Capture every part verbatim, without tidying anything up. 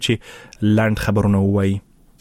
چې لاند خبرونه وایي.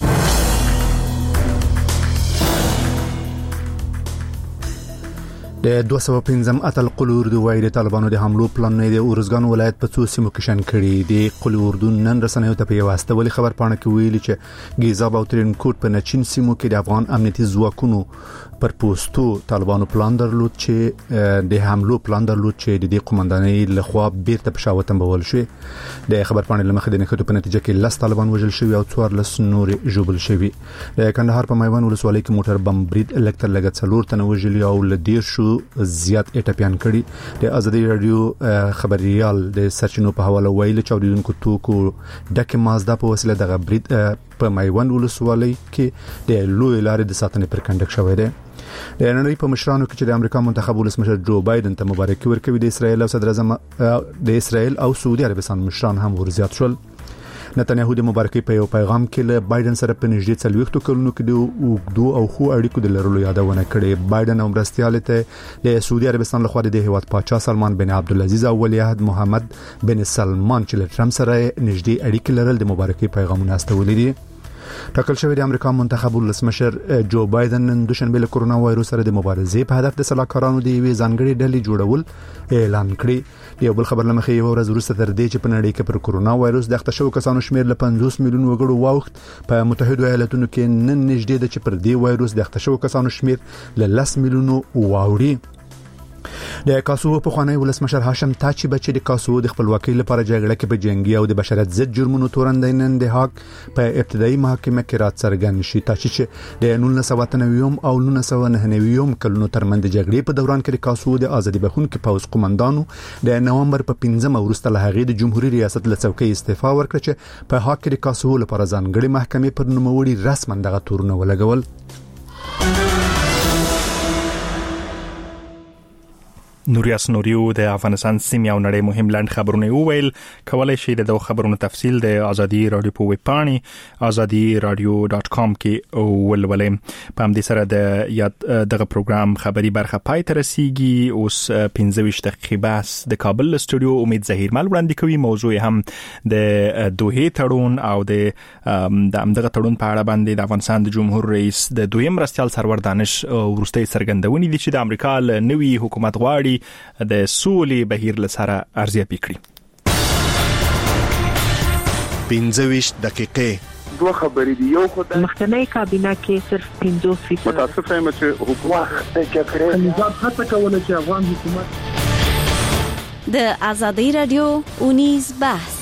د دوه سوه پنځم اتل قل اردو وایي د طالبانو د حملو پلان د ارزګان ولایت په څو سیمو کې شن کړي. د قل اردو نن رسنیو ته په واسطه ولې خبر پاڼه کې ویلي چې ګیزاب او ترینکوټ په نچین سیمو کې د افغان امنیتي ځواکونو پر پوسټو طالبانو پلان درلود چې د حملو پلان درلود چې د دې قومندانۍ لخوا بیرته په شاوطن بول شي. د خبر پاڼې لمخې د نکټو په نتیجه کې لس طالبان وژل شوی او څوارلس نور ژوبل شوی. د کندهار په میوند ولسوالۍ کې موټر بم برید الکتر لګت څلور تنه وژل او لدیر شو زیات اټپیان کړي. د ازادي رادیو خبريال د سرچینو په حواله ویل چې اوریدونکو توکو ډکه مازدا په وسیله د برید په میوند ولسوالۍ کې د لوی لارې د ساتنې پر کنډک شوی دی. د نړۍ په مشرانو کې چې د امریکا منتخب ولسمشر جو بایدن ته مبارکي ورکوي، د اسرایل او صدر اعظم د اسرایل او سعودي عربستان مشران هم ورزيات شول. نتنیاهو د مبارکي په یو پیغام کې له بایدن سره په نږدې څلوېښت کلونو کې د اوږدو او خو اړیکو د لرلو یادونه کړې. بایدن او مرستيال ته د سعودي عربستان لخوا د هیواد پاچا سلمان بن عبدالعزيز او ولیعهد محمد بن سلمان چې له ټرمپ سره نږدې اړیکې لرل د مبارکي پیغامونه استولې دي. ټاکل شوی د امریکا منتخب ولسمشر جو بایدن نن دوشنبه له کورونا وایروس سره د مبارزې په هدف د سلاکارانو د یوې ځانګړې ډلې جوړول اعلان کړی. یو بل خبر لمخې یو ورځ وروسته تر دې چې په نړۍ کې پر کورونا وایروس د اخته شوو کسانو شمیر له پنځوس میلیون وګړو واوښت. په متحده ایالاتونو کې نن نږدې د چې پر دې وایروس د اخته شوو کسانو شمیر له لس میلیونو واوړي. د کاسوو په خوانی ولسمشر هاشم تاچی بچی د کاسوو د خپلواکۍ لپاره جګړه کې په جنگي او د بشریت ضد جرمونو تورندې نن د حق په ابتدایي محکمه کې رات څرګند شي. تاچی چې د نولس سوه اته نوي او نولس سوه نهه نوي کلونو ترمنځ د جګړې په دوران کې د کاسوو د ازادي بخښونکو پوځ قومندانو د نومبر په پنځمه وروسته له هغې د جمهوریت ریاست له څوکۍ استعفا ورکړه چې په حق د کاسوو لپاره ځانګړي محکمې پر نوموړي رسما دغه تورونه ولګول. نوریاس نوریو د افغانستان سیمې او نړۍ مهم لاند خبرونه وویل. کولای شئ د دغه خبرونو تفصیل د ازادي رادیو په ویب پاڼې ازادي رادیو ډاټ کام کې ولولئ. په همدې سره د یاد دغه پروګرام خبري برخه پای ته رسیږي. اوس پنځه ویشت دقیقې بس د کابل استودیو امید ظهیرمل وړاندې کوي. موضوع هم د دوه تړون او د دغه تړون په اړه باندې د افغانستان د جمهور رئیس د دویم مرستيال سرور دانش ورستۍ څرګندونې دي چې د امریکا له نوي حکومت غواړي د سولې بهیر لسره ارزیابي کړي. پنځه ویشت دقیقې دوه خبرې دي. یو خو د مخکنی کابینه کې صرف پنځوس فیصد متاسفه یم چې حکومت د جګړې نظام هڅه کوله چې افغان حکومت د ازادي رادیو اونیز بحث.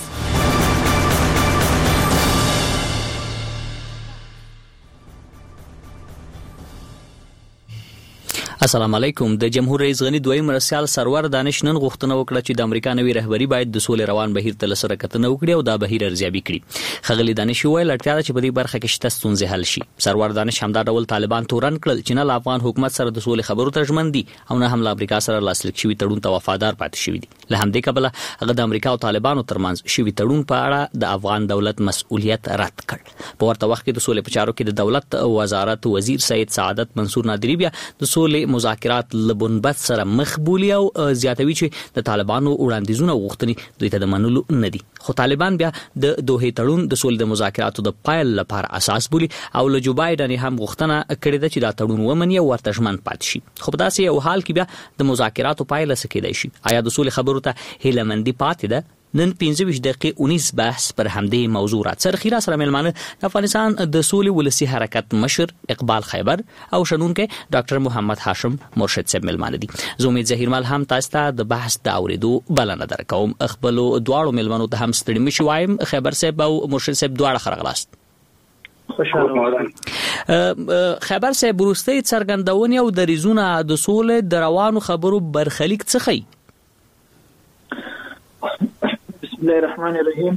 السلام علیکم. د جمهور رئیس غنی دویم مرستيال سرور دانش نن غوښتنه وکړه چې د امریکا نوي رهبری باید د سولې روان بهیر ته لسره کتنه وکړي او دا بهیر ارزیابي کړي. خغلی دانش ویل اړتیا ده چې په دې برخه کې شته ستونزې حل شي. سرور دانش همدا ډول طالبان تورن کړل چې نه افغان حکومت سره د سولې خبرو ته ژمن دي او نه هم له امریکا سره لاسلیک شوی تړون ته وفادار پاتې شوی دي. له همدې کبله هغه د امریکا او طالبانو ترمنځ شوی تړون په اړه د افغان دولت مسؤلیت رد کړ. په ورته وخت کې د سولې په چارو کې د دولت وزارت وزیر سید سعادت منصور نادری بیا د سولې مذاکرات لبنبت سره مخبولي او زیاتوي چې د طالبانو وړاندیزونه غوښتنې دوی ته د منلو نه دي. خو طالبان بیا د دوه تړون د سولې د مذاکراتو د پایل لپاره اساس بولي او له جو بایدن هم غوښتنه کړې ده چې دا تړون ومني او ورته ژمن پاتې شي. خو په داسې یو حال کې بیا د مذاکراتو پایله څه کېدای شي؟ آیا د سولې خبرو ته هیله مندي پاتې ده؟ نن پنځه ویشت دقیقې اونیز بحث پر همدې موضوع را څرخي. سره ملمانه د افغانستان د سولې ولسی حرکت مشر اقبال خیبر او شنونکو ډاکټر محمد هاشم مرشد صاحب ملمانه دي. زه امید ظهیرمل هم تاسو ته د بحث د اوریدو بلنه درکوم. خپل دواړو ملمنو ته هم ستړي مشي وایم. خیبر صاحب او مرشد صاحب دواړه خرغلاست. خوشاله. خیبر صاحب وروستي څرګندونې او د ریزونه د سولې د روانو خبرو برخلیک څه خي؟ بسم الله الرحمن الرحیم.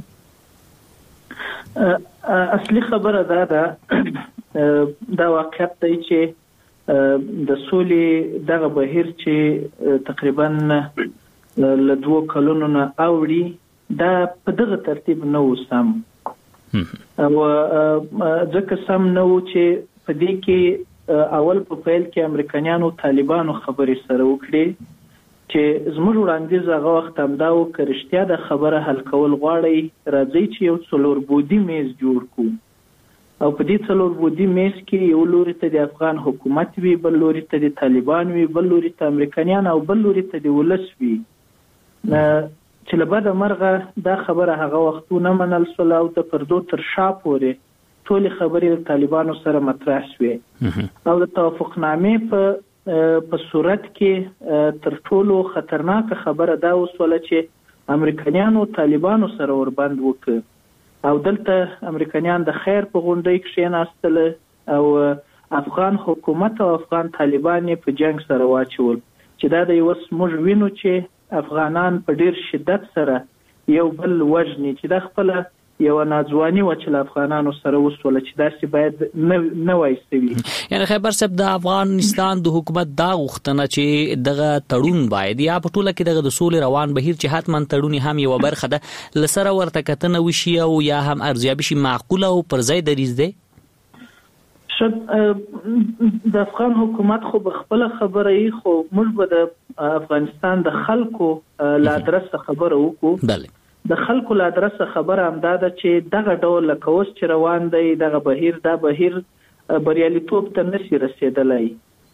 اصلي خبره دا ده دا واقعیت دی چې د سولې دغه بهیر چې تقریبا له دوه کلونو نه اوړي دا په دغه ترتیب نه و سم او ځکه سم نه و چې په دې کې اول په پیل کې امریکایانو طالبانو خبرې سره وکړي چې زموږ وړاندیز هغه وخت همدا و که رښتیا د خبره حل کول غواړئ راځئ چې یو څلور بودي میز جوړ کړو او په دې څلور بودي میز کې یو لوري ته د افغان حکومت وي، بل لوري ته د طالبان وي، بل لوري ته امریکایان او بل لوري ته د ولس وي. چې له بده مرغه دا خبره هغه وخت ونه منل شوله او د پردو تر شا پورې ټولې خبرې د طالبانو سره مطرح شوې او د توافقنامې په په صورت کې تر ټولو خطرناکه خبره دا وسوله چې امریکایانو طالبانو سره وربند وکړ او دلته امریکایان د خیر په غونډۍ کې کېناستل او افغان حکومت او افغان طالبان په جنگ سره واچول چې دا د یو موږ وینو چې افغانان په ډیر شدت سره یو بل وژني چې د خپل یو ناځواني و چې افغانانو سره وسوله چې داسې باید نه وای سوي. یعنی خیبر صاحب د افغانستان د حکومت دا غوښتنه چې دغه تړون باید یا په ټوله کې دغه د سولې روان بهیر چې حتما تړون هم یو برخه ده لسره ورته کتنه وشي او یا هم ارزیابي شي معقوله او پر ځای دریز دی. شد د افغان حکومت خو بخپل خبره ای خو موږ به د افغانستان د خلکو لا درسه خبره وکړو. بله د خلکو لا درسه خبره هم دا ده چې دغه ډول لکه اوس چې روان دی دغه بهیر دا بهیر بریالیتوب ته نشي رسېدلی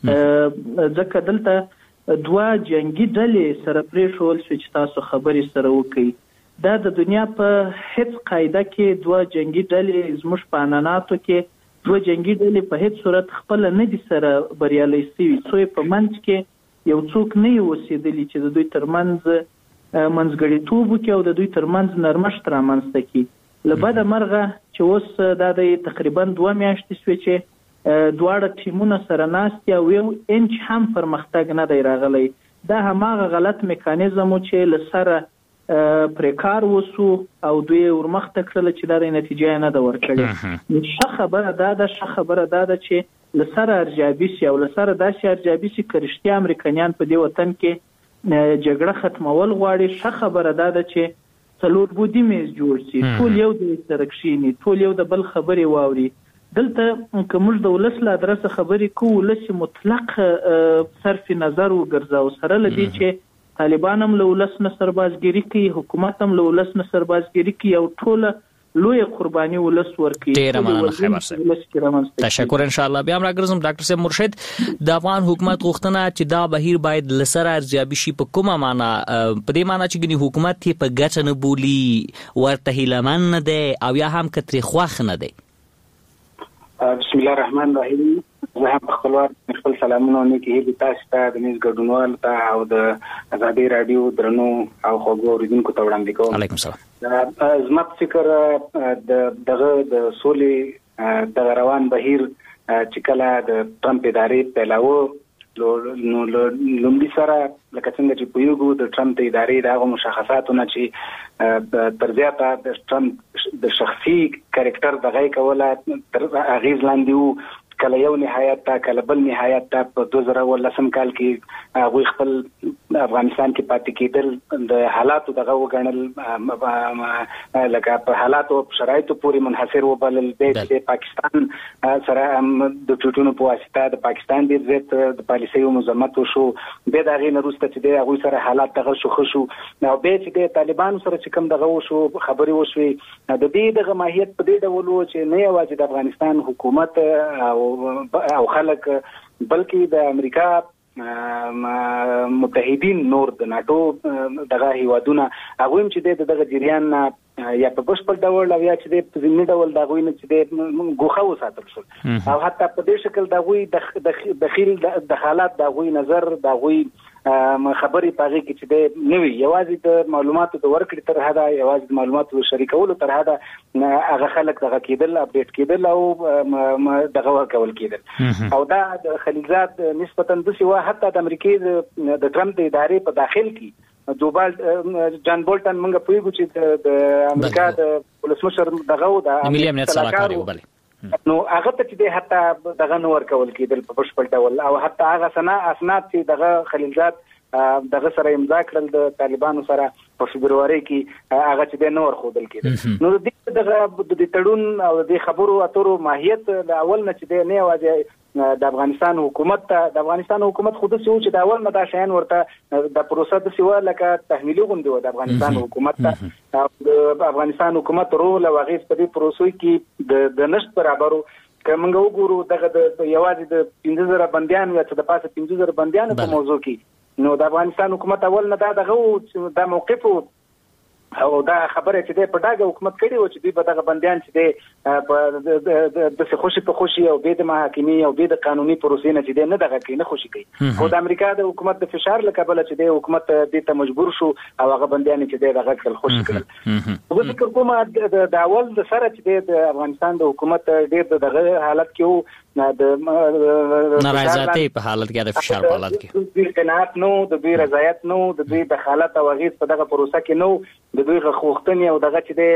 ځکه دلته دوه جنگي ډلې سره پرېښول شو چې تاسو خبرې سره وکړئ. دا د دنیا په هیڅ قاعده کې دوه جنگي ډلې زموږ په عنعناتو کې دوه جنگي ډلې په هیڅ صورت خپل نه دي سره بریالۍ سوي څو په منځ کې یو څوک نه یو اوسېدلی چې د دوی ترمنځ منځګړیتوب وکړي او د دوی ترمنځ نرمښت رامنځته کړي. له بده مرغه چې اوس دا د تقریبا دوه میاشتې شوې چې دواړه ټیمونه سره ناست او یو انچ هم پرمختګ نه دی راغلی. دا هماغه غلط میکانیزم و چې له سره پرې کار وسو او دوی ورمخته کړل چې دا د نتیجې نه ده ورکړې. ښه خبره دا ده ښه خبره دا ده چې له سره ارزیابي شي او له سره داسې ارزیابي شي که رښتیا امریکایان په دې وطن کې جګړه ختمول غواړي. ښه خبره دا ده چې څلور بودي میز جوړ شي، ټول یو د سره کښیني، ټول یو د بل خبرې واوري. دلته که موږ د ولس له ادرسه خبرې کوو ولس مطلق صرف نظر وګرځاو سره له دې چې طالبان هم له ولس نه سربازګري کوي، حکومت هم له ولس نه سربازګري کوي او ټوله لوی قرباني ولس ورکړي. ډیر مننه خیبر صاحب. تشکر ان شاء الله. بیا موږ راګرځم ډاکټر صاحب مرشد د افغان حکومت غوښتنه چې دا بهیر باید لسره ارزیابي شي په کومه معنا په دې معنا چې ګني حکومت یې په ګټه نه بولي ورته هیلمن نه دی او یا هم کتري خوښ نه دی. بسم الله الرحمن الرحیم. زه هم خپل خپل سلامونه نیکی هی تاسو ته د میز ګډونوال ته او د ازادي رادیو درنو او خوږو اوریدونکو ته وړاندې کوم. علیکم السلام. زما فکر د دغه د سولې د روان بهیر چې کله د ټرمپ ادارې پیلاوه نو لومړی سره لکه څنګه چې پویګو د ټرمپ ادارې دغه مشخصاتونه چې تر زیاته د ټرمپ د شخصي کریکټر دغه کوله تر اغیز لاندې وو. کله یو نهایت تا کله بل نهایت تا په دوه زره ولسم کال کې هغه خپل افغانستان کې پاتې کېدل د حالاتو دغه وګڼل لکه په حالاتو شرایطو پورې منحصر وبلل د پاکستان سره د ټوټونو په واسطه د پاکستان د ضد د پالیسیو مزمت وشو به دغه نه روسته چې د هغه سره حالات دغه شو خشو نو به چې د طالبانو سره چې کوم دغه وشو خبري وشوي د دې دغه ماهیت په دې ډول و چې نه یوازې د افغانستان حکومت او او خلک بلکې د امریکا متحدین نور د ناتو دغه هیوادونه هغه هم چې دغه جریان یا په بشپړ ډول او یا چې په ځینې ډول دغه نه چې د ګوخه وساتل شو او حتی په دې شکل دغه د دخیل د حالات دغه نظر دغه خبري پاږي کې چې د نوې یوازې د معلوماتو د ورکړې تر هدا یوازې د معلوماتو شریکولو تر هدا هغه خلک دغه کېدل اپډیټ کېدل او دغه ورکول کېدل او دا د خلیلزاد نسبتاً د سیوا حتی د امریکای د ټرمپ د ادارې په داخل کې دوبال جان بولټن موږ پوهیږو چې د امریکا د ولسمشر دغه د ملي امنیت صلاحکار وبل نو هغه ته چې حتی دغه نور کول کېدل په بشپړ ډول او حتی هغه سنا اسناد چې دغه خلیلزاد دغه سره امضا کړل د طالبانو سره په فبرवरी کې هغه چې د نور خودل کېدل نو د دغه د تړون او د خبرو اترو ماهیت د اول نه چې د نه واځي د افغانستان حکومت ته د افغانستان حکومت خود څه چې دا اول نه دا شین ورته د پروسه د سیوا لکه تحمیلي غونډه و د افغانستان حکومت ته د افغانستان حکومت رول او هغه په دې پروسې کې د د نشټ برابرو کومه وګورو دغه د یوازې د پنځه زره بنديان یا څه د پاسه پنځه زره بنديان په موضوع کې نو د افغانستان حکومت اول نه دا دغه د موقف او دا خبره چې د پټاګه حکومت کړي و چې دوی په دغه بنديان چې د د خوشي په خوشي او به د محاکمي او به د قانوني پروسې نه چې نه دغه کې نه خوشي کوي خو د امریکا د حکومت د فشار لکبل چې د حکومت د ته مجبور شو او هغه بنديان چې دغه کړل خوشي کړل زه فکر کوم د اول د سره چې د افغانستان د حکومت ډېر دغه حالت کې د نارضایتۍ په حالت کې د فشار په حالت کې د قناعت نو د دوی رضایت نو د دوی د حالت او غیث په دغه پروسه کې نو د دوی غوښتنې او دغه چې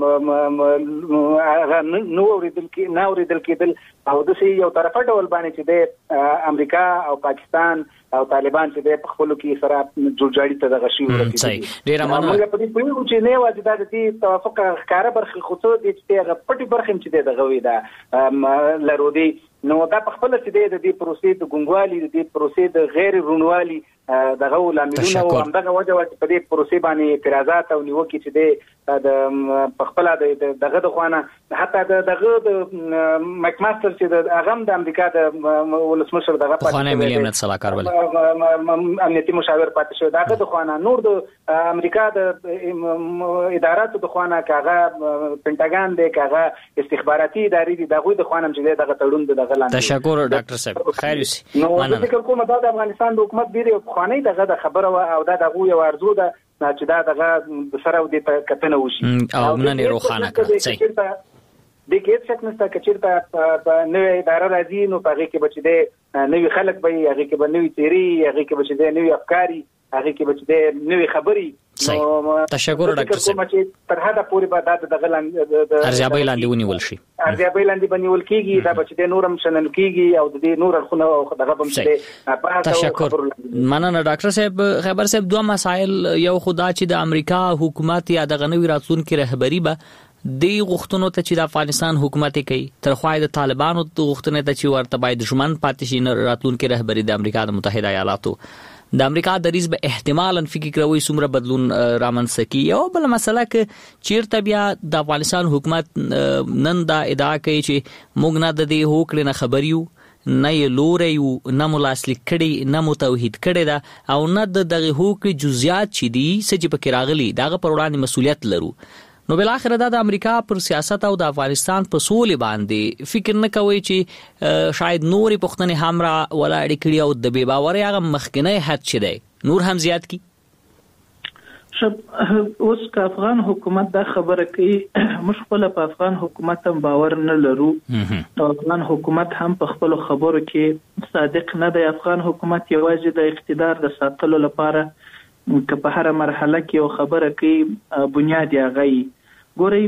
د هغه نو اوریدل کې نه اوریدل کېدل او د سي یو طرفه ډول باندې چې د امریکا او پاکستان او طالبان چې د خپل کې سره جوړجاړي ته دغه شی ورته ډیر امانه موږ په دې پوهیږو چې نه واجب د دې توافق ښکارا برخه خو څه دي چې هغه پټي برخه چې دغه وي دا لرو دي نو دا په خپل چې د دې پروسې د ګونګوالي د دې پروسې د غیر رونوالي دغه لاملونه او همدغه وجه چې په دې پروسې باندې اعتراضات او نیوکې چې د په خپل دغه د خوانه حتی دغه د مکماستر چې د اغم د امریکا د ولسمشر دغه په خوانه ملي امنیت صلاحکار ولې امنیتي مشاور پاتې شو دغه د خوانه نور د امریکا د اداراتو د خوانه کاغه پینټاګان د کاغه استخباراتي ادارې د دغه د خوانم چې دغه تړون د تشکر ډاکټر صاحب خیر اوسئ نو فکر کوم دا د افغانستان د حکومت ډیره خواني دغه د خبره او دا دغه یو ارزو ده چې دا دغه سره د کتنه وشي او نن روخانه کړئ صحیح د کې څه نسته کچیرته په نوې اداره راځي نو په هغه کې بچ دي نوې خلک به هغه کې به نوې تیری هغه کې بچ دي نوې افکاري هغه کې بچ دي نوې خبري تشکر ډاکټر صاحب تر هدا پوری به د دغه ارزیابي لاندې ونیول شي ارزیابي لاندې بنیول کیږي دا بچ دي نورم شنل کیږي او د دې نور خونه او دغه بم دي تشکر مننه ډاکټر صاحب خبر صاحب دوه مسائل یو خدا چې د امریکا حکومت یا د غنوي راتلونکو رهبری به دی غوښتنو ته چې د افغانستان حکومت کوي تر خوای د طالبانو غوښتنې ته چې ورته باید دشمن پاتې شي راتلونکو رهبری د امریکا د متحده ایالاتو د امریکا د ریز به احتمالاً فکر کوي څومره بدلون رامنځته یو بل مسله کې چیرته بیا د افغانستان حکومت نن دا ادعا کوي چې موږ نه د دې هوکړې نه خبر یو نه یې لوري یو نه ملاسلیک کړي نه متوحید کړي دا او نه د دغه هوکړې جزئیات چې دي چې پکې راغلي دغه پر وړاندې مسولیت لرو نو بل اخر دا د امریکا پر سیاست او د افغانستان په سولې باندې فکر نه کوي چې شاید نوري پښتنې همرا ولا اړیکړي او د بے باوري هغه مخکنی حد چي دی نور هم زیات کی شب اوس که افغان حکومت دا خبره کوي مشکل په افغان حکومت هم باور نه لرو او افغان حکومت هم په خپل خبرو کې صادق نه دی افغان حکومت یوازې د اقتدار د ساتلو لپاره که په هر مرحله کې یو خبره کوي بنیاد یې غي ګورئ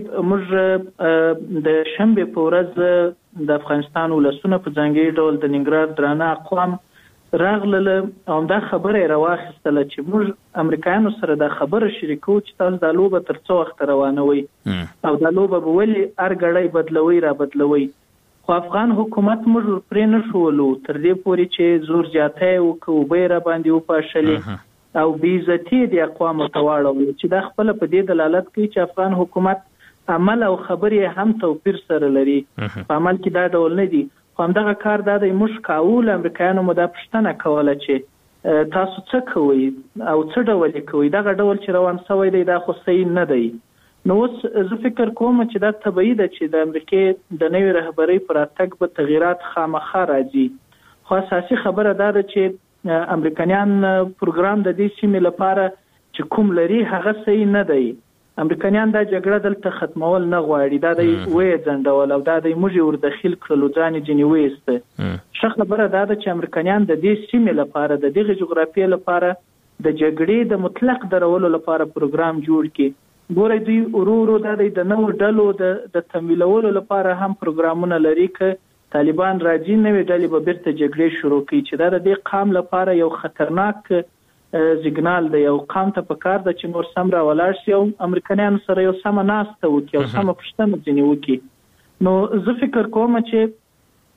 موږ د شنبه په ورځ د افغانستان ولسونه په ځانګړي ډول د ننګرهار درانه اقوام راغله او دا خبره راوخستله چې موږ امریکایانو سره دا خبره شریکو چې تاسو د لوبه تر څو وخت روانوي او دا لوبه به ولې ارګړی بدلوي را بدلوي خو افغان حکومت موږ پرې نه شولو تر دې پورې چې زور جاته او کوبه را باندې وپاشلې او بیزتی د اقوام تواړو چې دا خپل په دې دلالت کوي چې افغان حکومت عمل او خبرې هم توپیر سره لري په عمل کې دا ډول نه دي خو همدغه کار دا د مشکاول امریکایانو مو دا پښتنه کوله چې تاسو څه کوئ او څه ډول کوئ دغه ډول چې روان شوی دی دا خو صحیح نه دی نو زه فکر کوم چې دا طبيعي ده چې د امریکای د نوې رهبری پر اتګ به تغیرات خامخا راځي خو اساسي خبره دا ده چې امریکایان پروګرام د دې سیمې لپاره چې کوم لري هغه صحیح نه دی امریکایان دا جګړه دلته ختمول نه غواړي دا د وې ځندول او دا د موږ ور داخل کړلو ځان جنې وېسته ښه خبره دا ده چې امریکایان د دې سیمې لپاره د دغه جغرافیې لپاره د جګړې د مطلق درولو لپاره پروګرام جوړ کړي ګورې دوی ورو ورو د نو ډلو د د تمویلولو لپاره هم پروګرامونه لري ک طالبان راځي نوې ډلې به بیرته جګړې شروع کړي چې دا د دې قام لپاره یو خطرناک سیګنال دی یو قام ته پکار د چې نور سم را ولاړ شي او امریکایانو سره یو سم ناسته وکړي او سم پښتنه ځنی وکړي نو زه فکر کوم چې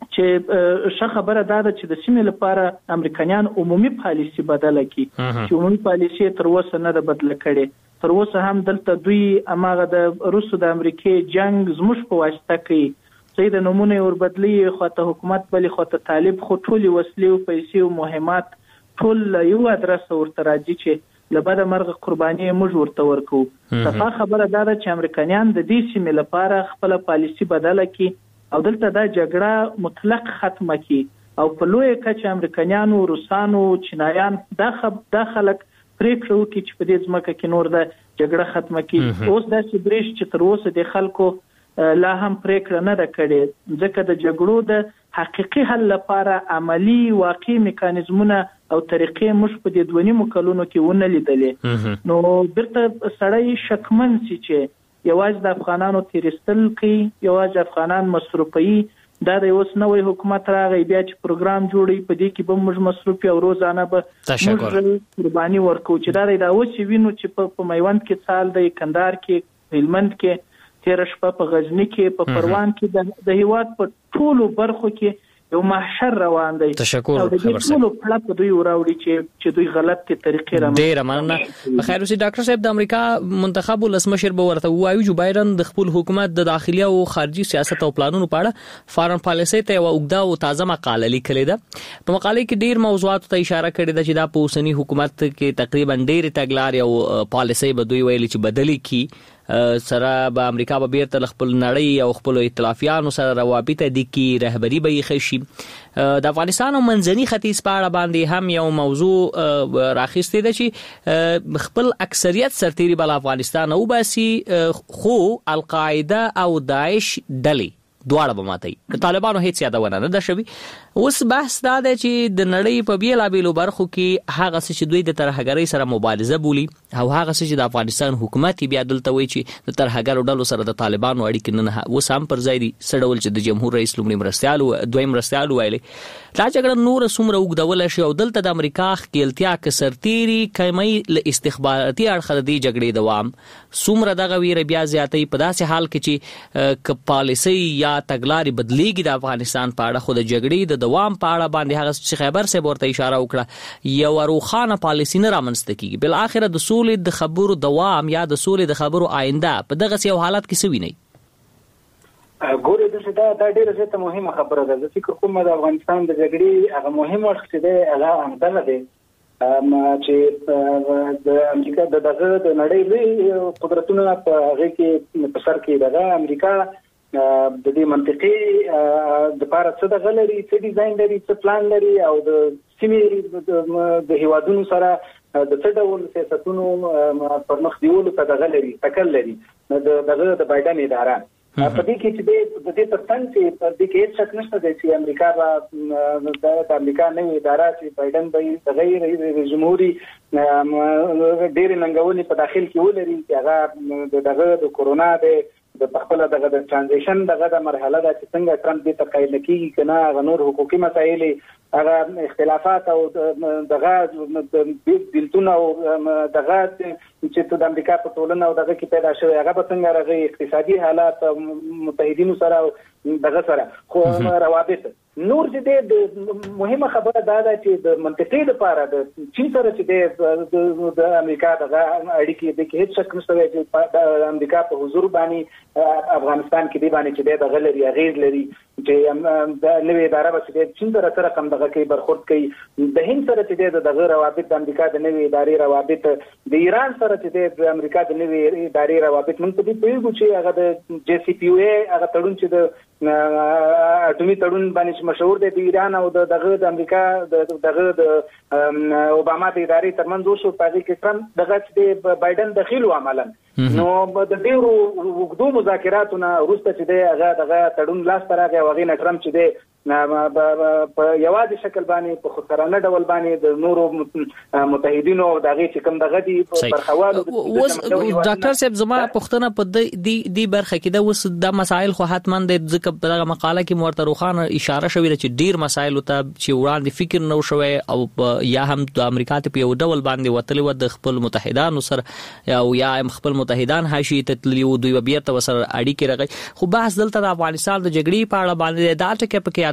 چې ښه خبره دا ده چې د سیمې لپاره امریکایان عمومي پالیسي بدله کړي چې عمومي پالیسي تر اوسه نه ده بدله کړې. تر اوسه هم دلته دوی اماغه د روسو د امریکای جنگ زموږ په واسطه کوي، چې د نمونه ور بدلی خواته حکومت بلی خواته طالب خو ټولي وسلې او پیسې او مهمات ټول یو ادرس ورته راځي چې لبد مرغ قرباني موږ ورته ورکو. صفه خبره دا ده چې امریکایان د دې سیمې لپاره خپل پالیسي بدله کړي او دلته دا جګړه مطلق ختمه کړي او په لوی کچ امریکایانو، روسانو، چینایان دا خب دا خلک پریکړه وکړي چې په دې ځمکه کې نور د جګړه ختمه کړي. اوس دا چې بریښ چې تر اوسه د خلکو لا هم پریکړه نه ده کړې، ځکه د جګړو د حقيقي حل لپاره عملی واقعي میکانیزمونه او طریقې موږ په دې دوه نیمو کلونو کې ونه لیدلې. نو بیرته سړی شکمن سي چې یوازې د افغانانو تیرستل کوي، یوازې افغانان مصرفي، دا د اوس نوې حکومت راغی بیا چې پروګرام جوړي په دې کې به موږ مصرفي او روزانه به موږ قرباني ورکو چې دا د اوس وینو چې په میوند کې سال د کندهار کې، هلمند کې، تیر شپه په غزنی کې، په پروان کې، د هیواد په ټولو برخو کې یو محشر روان دی. تشکر خبر سره ټول پلاټ دوی وراوړي چې چې دوی غلطه طریقې را ډیر مننه. بخیر اوسې ډاکټر صاحب، د امریکا منتخب ولسمشر به ورته وایي جو بایدن د خپل حکومت د داخلي او خارجي سیاست او پلانونو په اړه فارن پالیسي ته یو اوږده او تازه مقاله لیکلې ده. په مقاله کې ډیر موضوعات ته اشاره کړې ده چې دا په اوسنی حکومت کې تقریبا ډیر تګلارې او پالیسي به دوی ویلي چې بدلی کی سره به امریکا به بیرته خپل نړۍ او خپل ائتلافیانو سره روابط دي کی رهبری به یې خشي. د افغانستان او منځني ختیځ په اړه باندې هم یو موضوع راخسته ده چې خپل اکثریت سرتیري بل افغانستان او باسي، خو القاعده او داعش ډلې دواړه به ماتي، طالبانو هیڅ یادونه نه ده شوی. اوس بحث دا دی چې د نړۍ په بیلابیلو برخو کې هغه څه چې دوی د ترهګرۍ سره مبارزه بولي او هغه څه چې د افغانستان حکومت بیا دلته وایي چې د ترهګرو ډلو سره د طالبانو اړیکې نه اوس هم پر ځای دي، سړول چې د جمهور رئیس لومړي مرستیال او دویم مرستیال ویلي دا جګړه نور څومره اوږدول شي او دلته د امریکا ښکیلتیا کې سرتیري کمای له استخباراتي اړخ د جګړې دوام څومره دغه ویره بیا زیاتې په داسې حال کې چې ک پالیسي یا تګلارې بدلیږي د افغانستان په اړه، خو د جګړې د دوام په اړه باندې هغه چې خبر سه ورته اشاره وکړه یو روخانه پالیسی نه رامنځته کیږي. بل اخر د سولې د خبرو دوام یا د سولې د خبرو آینده په دغه یو حالت کې سوي نه. ګورې د دا د ډیره زیاته مهمه خبره ده. د فکر کوم د افغانستان د جګړې هغه مهم وخت دی هغه همدغه دی چې د امریکا د دغه د نړۍ لوی قدرتونو په هغه کې په سر کې دغه امریکا د دې منطقي د لپاره څه د غلري څه ډیزاین لري څه پلان لري او د سیمې د هیوادونو سره د څه ډول سیاستونو پر مخ دیولو ته د غلري تکل لري د دغه د بایدن اداره په دې کې چې د دې ترڅنګ چې په دې کې هیڅ شک نشته چې امریکا به د امریکا نوې اداره چې بایدن به د غیر رئیس جمهوریت ډېر ننګونې په داخل کې ولري چې هغه دغه د کورونا د د خپل دغه د ترانزیشن دغه د مرحله د څنګه ټرمپ دې تقایل کیږي کنه هغه نور حقوقي مسایل هغه اختلافات او دغه د بلتون او دغه چې د امریکا په ټولنه او دغه کې پیدا شوی هغه په څنګه راغی اقتصادي حالات متحدینو سره دغه سره خو روابط نور چې د مهمه خبره دا ده چې د منطقي لپاره د چین سره چې د امریکا دغه اړیکې د کې هیڅ شک نشته چې د امریکا په حضور باندې افغانستان کې دی باندې چې د غلري غیر لري چې د نوې اداره به چې چین سره سره کوم دغه کې برخورد کوي د هند سره چې د دغه روابط د امریکا د نوې ادارې روابط د ایران سره چې د امریکا د نوې ادارې روابط موږ په دې پیږو چې هغه د جی سی پی یو ای هغه تړون چې د اټومي تړون باندې مشهور دی د ایران او دغه د امریکا دغه د اوباما د ادارې ترمنځ وشو په دې کې ترم دغه چې بایدن دخیل و عملاً نو د ډیرو وګړو مذاکراتونه وروسته چې دی هغه دغه تړون لاس ته راغی او هغې نه ټرمپ چې دی په یوازې شکل باندې په خطرانه ډول باندې د نورو متحدینو او دغه چې کوم دغه دي برخوالو اوس ډاکټر صاحب زما پښتنه په دې دې برخه کې د اوس د مسایل خو حتما د ځکه په دغه مقاله کې مرته روخانه اشاره شوې ده چې ډیر مسایل ته چې وړاندې فکر نو شوی او یا هم د امریکا ته په یو ډول باندې وتلی و د خپل متحدانو سره او یا خپل متحدان هاشي تتلی او دوی بیرته وسره اړیکې راغی خو بحث دلته د افغانستان د جګړې په اړه باندې دا ټکي پکې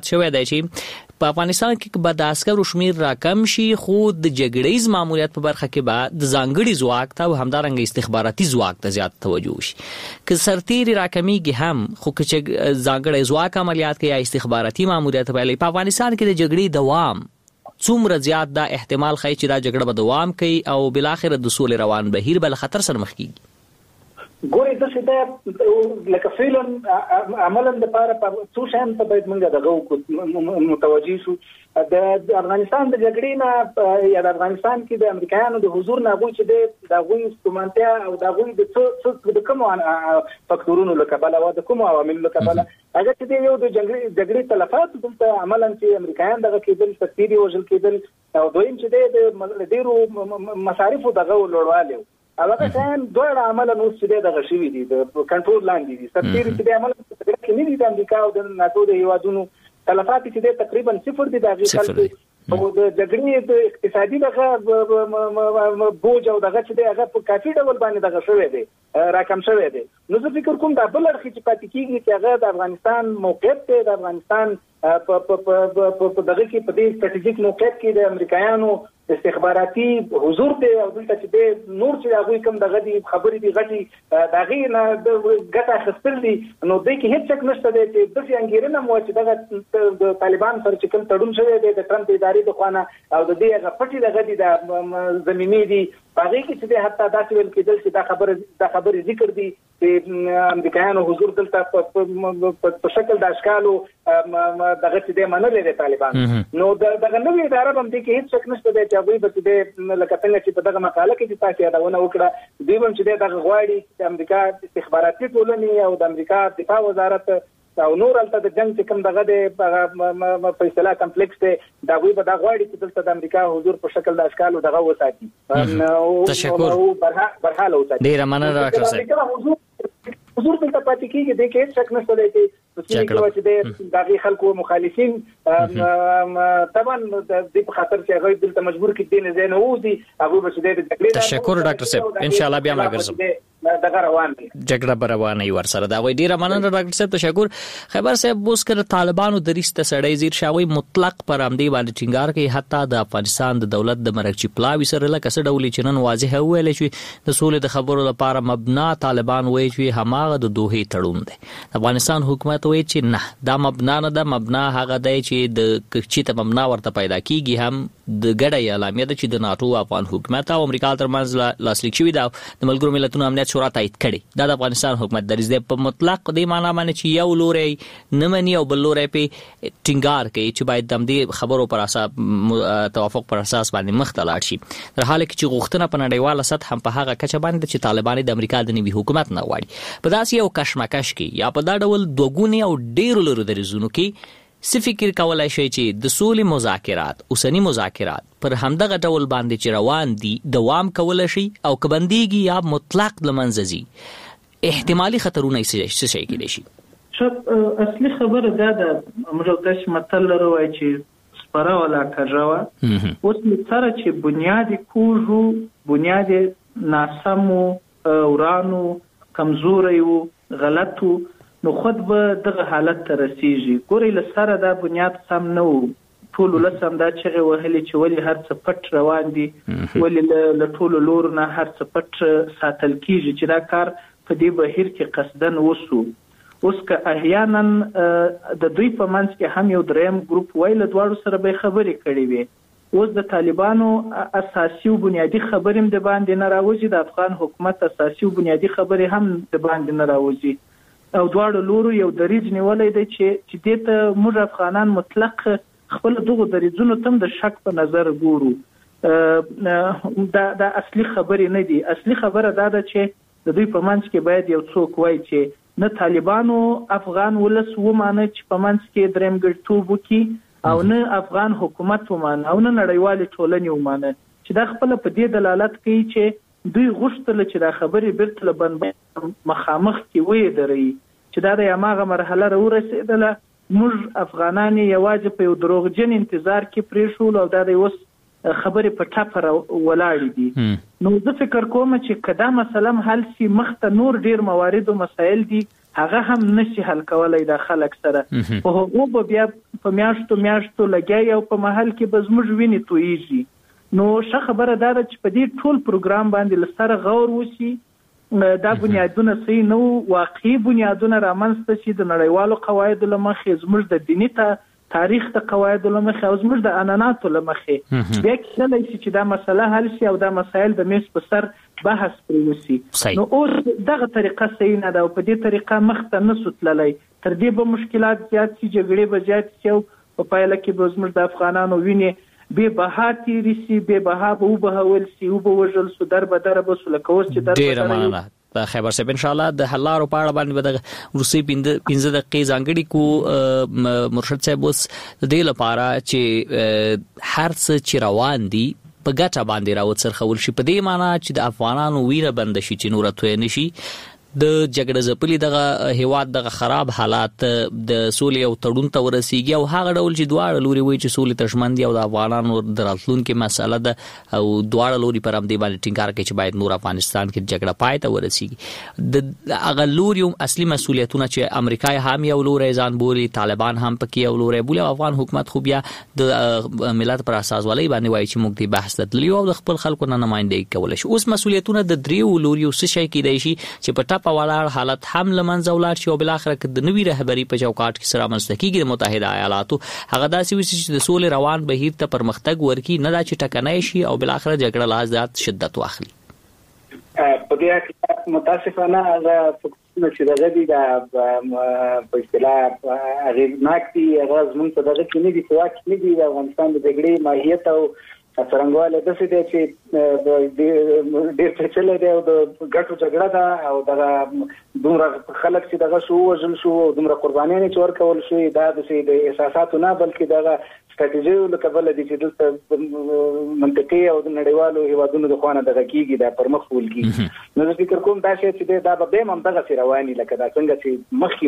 زیات شوی دی چې په افغانستان کې به د عسکرو شمیر راکم شي، خو د جګړیز ماموریت په برخه کې به د ځانګړي ځواک ته او همدارنګه استخباراتي ځواک ته زیات توجه شي. که سرتیري راکمیږي هم، خو که ځانګړي ځواک عملیات کوي یا استخباراتي ماموریت پیلوي، په افغانستان کې د جګړې دوام څومره زیات دا احتمال ښیي چې دا جګړه به دوام کوي او بالاخره د سولې روان بهیر به له خطر سره مخ کیږي؟ ګورې داسې ده لکه فعلا عملا دپاره په څو شیانو ته باید موږ دغه متوجه شو. د افغانستان د جګړې نه یا د افغانستان کې د امریکایانو د حضور نه هغوی چې دی د هغوی ستومانتیا او د هغوی د څه د کومو فکتورونو له کبله او د کومو عواملو له کبله هغه چې دی یو د جګړې تلفات دلته عملا چې امریکایان دغه کېدل، سرتیري وژل کېدل، او دویم چې دی د ډېرو مصارفو دغه لوړوالی هغه شیان دواړه عملا اوس چې دی دغه شوي دي، د کنټرول لاندې دي. سرتیري چې دی عملا په جګړه کې نه دي د امریکا او د ناتو د هېوادونو، تلفات چې دی تقریبا صفر دي د هغې خلکو، او د جګړې د اقتصادي دغه بوج او دغه چې دی هغه په کافي ډول باندې دغه شوی دی، راکم شوی دی. نو زه فکر کوم دا بل اړخ چې پاتې کېږي چې هغه د افغانستان موقعیت دی، د افغانستان په دغه کې په دې ستراتیژیک موقعیت کې د امریکایانو استخباراتي حضور دی، او دلته چې دی نور چې هغوی کوم دغه دي خبرې دي غټې د هغې نه ګټه اخیستل دي، نو دوی کې هېڅ شک نشته دی چې داسې انګېرنه مو چې دغه د طالبان سره چې کوم تړون شوی دی د ټرمپ ادارې د خوا نه او د دې هغه پټې دغه دي د زمینې دي، په هغې کې چې دی حتی داسې ویل کېدل چې دا خبره دا خبرې ذکر دي چې امریکایانو حضور دلته په شکل د اشکالو دغه چې دی منلی دی طالبان. نو دغه نوې اداره به هم دې کې هېڅ شک نشته دی چې هغوی به چې دی لکه څنګه چې په دغه مقاله کې چې تاسو یادونه وکړه، دوی به هم چې دی دغه غواړي چې د امریکا استخباراتي ټولنې او د امریکا دفاع وزارت او نور هلته د جنګ چې کوم دغه دی فیصله کمپلیکس دی، د هغوی به دا غواړي چې دلته د امریکا حضور په شکل د اشکالو دغه وساتي، تشکر، برحاله وساتي. ډېره مننه ډاکټر صاحب. حضور دلته پاتې کېږي، دې کې هېڅ شک نشته دی چې چې دی د هغې خلکو مخالفین طبعا د دې په خاطر چې هغوی دلته مجبور کړي دې نه ځای نه ووځي، هغوی به چې دی د جګړې تشکر ډاکټر صاحب، انشاءالله بیا راګرځم، دغه روان دي جګړه به روانه وي ورسره. دا هغوی ډېره مننه ډاکټر صاحب، تشکر. خبر صاحب اوس که د طالبانو دریځ ته سړی ځیر شي، هغوی مطلق پر همدې باندې ټینګار کوي، حتی د افغانستان د دولت د مرکچي پلاوي سره لکه څه ډول چې نن واضحه وویلی شي د سولې د خبرو لپاره مبنا طالبان وایي چې هماغه د دوحې تړون دی. افغانستان حکومت وایي چې نه، دا مبنا نه ده، مبنا هغه دی چې د چې ته مبنا ورته پیدا کېږي هم د ګډه اعلامیه ده چې د ناټو افغان حکومت او امریکا ترمنځ لاسلیک شوي ده، د ملګرو ملتونو امنیت شورا تایید کړي. دا د افغانستان حکومت دریځ دی په مطلق دې معنا باندې چې یو لوری نه مني او بل لوری پې ټینګار کوي چې باید د همدې خبرو پر اساس توافق پر اساس باندې مخ ته لاړ شي، در حاله کې چې غوښتنه په نړیواله سطح هم په هغه کچه باندې چې طالبان د امریکا د نوي حکومت نه غواړي. په داسې یو کشمکش کې یا په دا ډول دوګونې او ډېرو لرو دریځونو کې څه فکر کولای شي چې د سولې مذاکرات، اوسني مذاکرات پر همدغه ډول باندې چې روان دي دوام کولی شي، او که بندېږي یا مطلق له منځه ځي، احتمالي خطرونه څه شی کېدای شي؟ شوف اصلي خبره دا ده، موږ داسې متل لرو وایي چې سپره ولا کږه وه. اوس سره چې بنیاد کوږ و، بنیاد ناسم و، وران و، کمزوری و، غلط و، نو خود به دغه حالت ته رسیږي. ګورئ له سره دا بنیاد سم نه و، ټول ولس هم دا چغې وهلې چې ولې هر څه پټ روان دي، ولې له ټولو لورو نه هر څه پټ ساتل کېږي، چې دا کار په دې بهیر کې قصدن وسو. اوس که احیانا د دوی په منځ کې هم یو دریم ګروپ وای له دواړو سره به خبرې کړې وي، اوس د طالبانو اساسي او بنیادی خبرې هم د باندې نه راوځي، د افغان حکومت اساسي او بنیادی خبرې هم د باندې نه راوځي، او دواړو لورو یو دریځ نیولی دی چې چې دې ته موږ افغانان مطلق خپل دغو دریځونو ته هم د شک په نظر ګورو. دا دا اصلي خبرې نه دي. اصلي خبره دا ده چې د دوی په منځ کې باید یو څوک وایي چې نه طالبانو افغان ولس ومانه چې په منځ کې درېمګړتوب وکړي، او نه افغان حکومت ومانه، او نه نړیوالې ټولنې ومانه، چې دا خپله په دې دلالت کوي چې دوی غوښتله چې دا خبرې بیرته له بنبست مخامخ کې ویې چې دا د هماغه مرحله راورسېدله، موږ افغانان یوازې په یو دروغجن انتظار کې پرېښول، او دا د اوس خبرې په ټپه ولاړې دي. نو زه فکر کوم چې که دا مسله هم حل سي، مخته نور ډېر موارد او مسایل دي، هغه هم نشي حل کولی دا خلک سره، په هغو به بیا په میاشتو میاشتو لګیا او په محل کې به زموږ وینې تویږي. نو ښه خبره دا ده چې په دې ټول پروګرام باندې له سره غور وشي. دا بنیادونه صحیح نو واقعي بنیادونه رامنځته شي د نړیوالو قواعدو له مخې، زموږ د دیني ته تاریخ د قواعدو له مخې او زموږ د عنعناتو له مخې بیا کېدلی شي چې دا مسله حل شي او دا مسایل د میز په سر بحث پرې وشي. نو اوس دغه طریقه صحیح نه ده او په دې طریقه مخته نه سو تللی. تر دې به مشکلات زیات شي، جګړې به زیات شي او په پایله کې به زموږ د افغانانو وینې بې بها تېرې شي، بې بها به وبهول شي، وبه وژل سو، در به دره به سو، لکه اوس چې در ډېره مننه په خیبر صاحب. ان شاء الله د حل لارو په اړه باندې به د روسي پنځه دقیقې ځانګړي کو مرشد صاحب اوس د دې لپاره چې هر څه چې روان دي په ګټه باندې راوڅرخول شي، په دې معنی چې د افغانانو ویره بند شي چې نور توی نشي. د جګړه ځپلي دغه هیواد دغه خراب حالات د سولې او تړون ته ورسیږي او هغه ډول چې دواړه لوري وایي چې سولې ته ژمن دي او د افغانانو د راتلونکي مسله ده او دواړه لوري پر همدې باندې ټینګار کوي چې باید نور افغانستان کې جګړه پای ته ورسیږي. د هغه لوري اصلي مسؤلیتونه چې امریکا هم یو لوري ځان بولي، طالبان هم پکې یو لوري بولي او افغان حکومت خو بیا د ملت پر اساس ولې باندې وایي چې موږ دې بحث ته تللی او د خپل خلکو نه نمائندګي کولی شي. اوس مسؤلیتونه د دریو لوري څه شي کېدای شي چې په په ولاړ حالت هم لمنځه ولاړ شي او بل اخر کې د نوي رهبری په چوکاټ کې سره رامنځته کېږي د متحده ایالاتو. هغه داسې وشي چې د سولې روان بهیر ته پرمختګ ورکړي، نه دا چې ټکنۍ شي او بل اخر جګړه لا زیات شدت واخلي. په دې کې متاسفانه هغه فکرونه چې دغه دي د په اصطلاح اغېزناک دي، هغه زموږ په دغه کې نه دي، په واقع کې نه دي. د افغانستان د جګړې ماهیت او څرنګواله د څه دي چې ډېر پیچلې دی او د ګټو جګړه ده او دغه دومره خلک چې دغه شو وژل شو، دومره قربانیانې چې ورکول شوې، دا د احساساتو نه بلکې دغه ستراتیژیو له کبله دي چې دلته منطقي او د نړیوالو هیوادونو د خوا نه دغه کېږي، دا پر مخ وړل کېږي. نو زه فکر کوم دا شی چې دی دا به بیا هم همدغسې روان وي لکه دا څنګه چې مخکې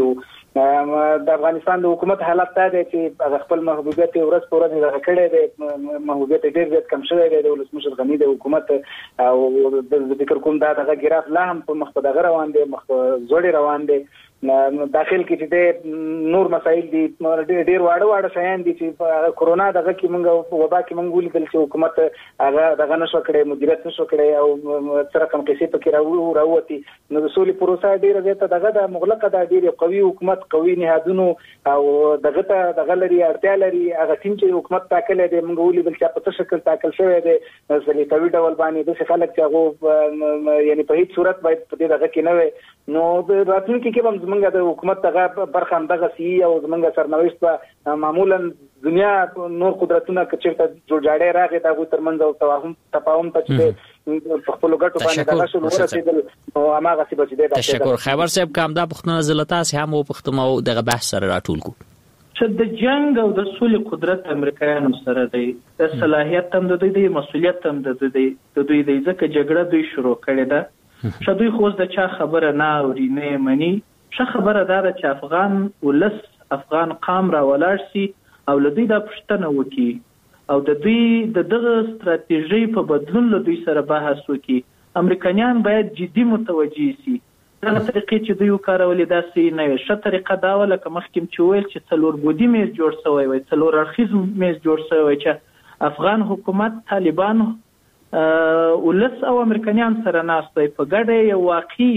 وو. د افغانستان د حکومت حالت دا دی چې هغه خپل محبوبیت یې ورځ په ورځ دغه کړی دی، محبوبیت یې ډېر زیات کم شوی دی د ولسمشر غني د حکومت او زه فکر کوم دا دغه ګراف لا هم په مخ په دغه روان دی، مخ په زوړې روان دی. داخل کې چې د نور مسایل دي، ډېر واړه واړه شیان دي چې کورونا دغه کې موږ په وبا کې موږ ولیدل چې حکومت هغه دغه نشو کړی، مدیریت نشو کړی او څه رقم قصې پکې راووتې. نو د سولې پروسه ډېره زیاته دغه د مغلقه ده، ډېر قوي حکومت، قوي نهادونو او دغه ته دغه لري اړتیا لري. هغه ټیم چې حکومت ټاکلی دی موږ ولیدل چې په څه شکل ټاکل شوی دی، سلیقوي ډول باندې داسې خلک چې هغو یعنې په هېڅ صورت باید په دې دغه کې نه وی. نو د راتلونکي کې به زموږ د حکومت دغه برخه همدغسې وي او زموږ سرنوشت به معمولا دنیا نور قدرتونه که چېرته جوړجاړی راغی د هغوی ترمنځ او توهم تفاهم ته چې په خپلو ګټو باندې دغه شول ورسېدل نو هماغسې به چې دی. تشکر خیبر صاحب. که همدا پوښتنه زه له تاسې هم وپوښتم او دغه بحث سره راټول کړو چې د جنگ او د سولې قدرت امریکایانو سره دی، د صلاحیت هم د دوی دی، مسؤلیت هم د دوی دی د دوی دی ځکه جګړه دوی شروع کړې ده. ښه دوی خو اوس د چا خبره نه اوري نه یې مني. ښه خبره دا ده چې افغان ولس افغان قام را ولاړ سي او له دوی دا پوښتنه وکړي او د دوی د دغه ستراتیژۍ په بدلون له دوی سره بحث وکړي. امریکایان باید جدي متوجه سي. دغه طریقې چې دوی وکارولې دا صحیح نه وي. ښه طریقه دا وه لکه مخکې چې ویل چې څلور بودي میز جوړ شوی وی، څلور اړخیز میز جوړ شوی وی چې افغان حکومت، طالبان، ولس او امریکایان سره ناست وی، په ګډه یو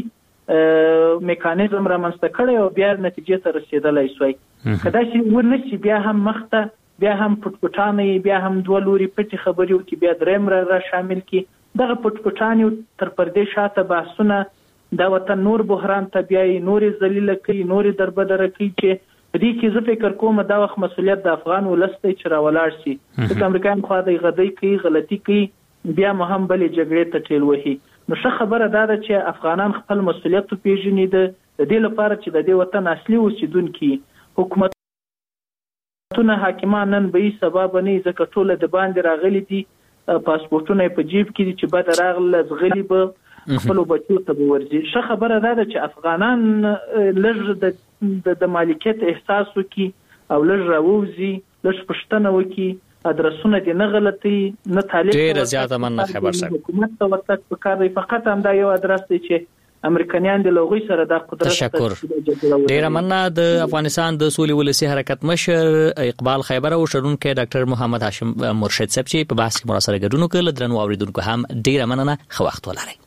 واقعي میکانیزم رامنځته کړی او بیا نتیجې ته رسېدلی سوی. که داسې ونه شي بیا هم مخته بیا هم پټ پټانې، بیا هم دوه لوري پټې خبرې وکړي، بیا درېیم را شامل کړي. دغه پټ پټانې تر پردې شاته بحثونه دا وطن نور بحران ته بیایي، نورې ذلیله کوي، نورې دربدره کوي چې په دې کې زه فکر کوم دا وخت مسؤلیت د افغان ولس دی چې را ولاړ شي. ځکه امریکایان خوا دی غدۍ کوي، غلطي کوي، بیا مو هم بلې جګړې ته ټېل وهي. نو ښه خبره دا ده چې افغانان خپل مسؤلیت وپېژني د دې لپاره چې د دې وطن اصلي اوسېدونکي حکومتونه حاکمان نن به یې سبا به نه یي، ځکه ټوله د باندې راغلي دي، پاسپورټونه یې په جیب کې دي چې بده راغله زغلي به خپلو بچو ته به ورځي. ښه خبره دا ده چې افغانان لږ د مالکیت احساس وکړي او لږ راووځي، لږ پوښتنه وکړي، ادرسونه دې نه غلطي نه طالب ډېره زیاته مننه خبر صاحب. حکومت ته ورتګ پکار دی. فقط همدا یو ادرس دی چې امریکایان د لوغوي سره د قدرت تشکر ډیر مننه. د افغانستان د سولې ولسی حرکت مشر اقبال خیبر او شرونکو ډاکټر محمد هاشم مرشد صاحب چې په بحث کې مراسله ګډون وکړل. درنو اوریدونکو هم ډیر مننه. خو وخت ولرئ.